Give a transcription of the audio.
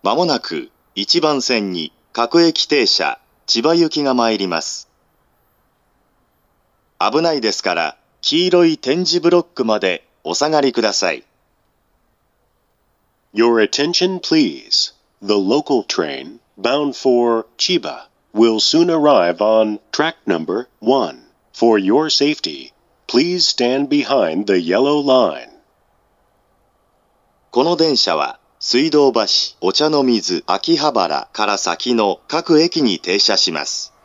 まもなく1番線に各駅停車、千葉行きが参ります。危ないですから、黄色い点字ブロックまでお下がりください。 Your attention, please. The local train, bound for Chiba, will soon arrive on track number 1. For your safety, please stand behind the yellow line. この電車は、水道橋、お茶の水、秋葉原から先の各駅に停車します。